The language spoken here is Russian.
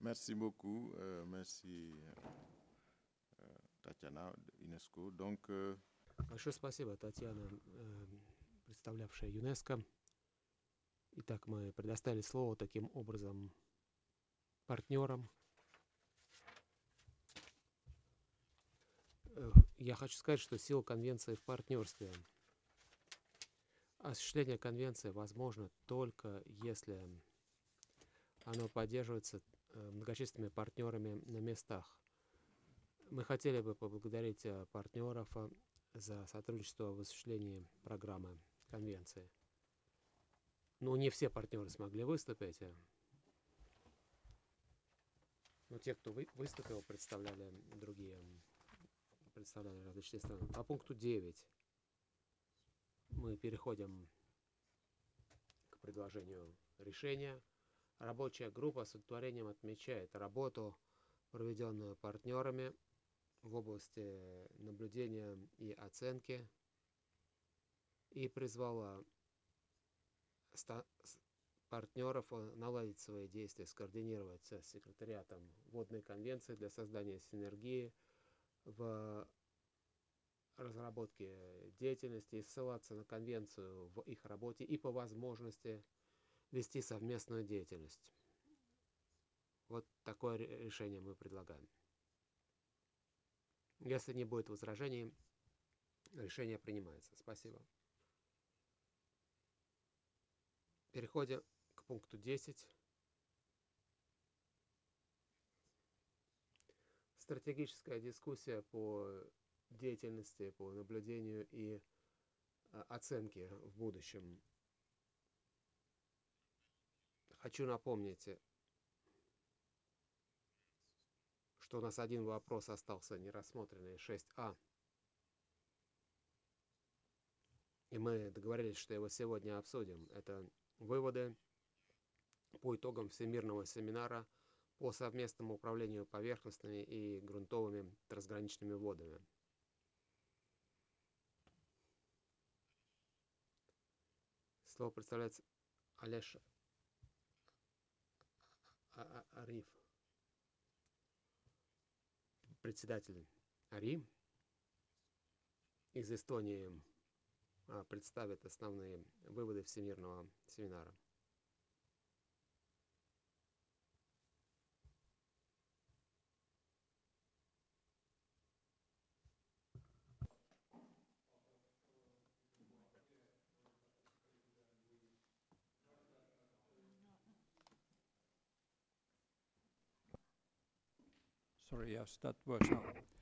Merci beaucoup. Merci, Tatiana, UNESCO. Donc, Большое спасибо, Татьяна, представлявшая ЮНЕСКО. Итак, мы предоставили слово таким образом партнерам. Я хочу сказать, что сила конвенции в партнерстве. Осуществление конвенции возможно только если оно поддерживается многочисленными партнерами на местах. Мы хотели бы поблагодарить партнеров за сотрудничество в осуществлении программы конвенции. Но не все партнеры смогли выступить. Но те, кто выступил, представляли различные страны. По пункту 9 мы переходим к предложению решения. Рабочая группа с удовлетворением отмечает работу, проведенную партнерами в области наблюдения и оценки, и призвала партнеров наладить свои действия, скоординировать с секретариатом водной конвенции для создания синергии в разработке деятельности и ссылаться на конвенцию в их работе и по возможности вести совместную деятельность. Вот такое решение мы предлагаем. Если не будет возражений, решение принимается. Спасибо. Переходим к пункту 10. Стратегическая дискуссия по деятельности, по наблюдению и оценке в будущем. Хочу напомнить, что у нас один вопрос остался нерассмотренный, 6А. И мы договорились, что его сегодня обсудим. Это выводы по итогам Всемирного семинара по совместному управлению поверхностными и грунтовыми трансграничными водами. Слово представляется Алеш Ариф, председатель АРИ из Эстонии, представит основные выводы Всемирного семинара. Sorry, yes, that works now.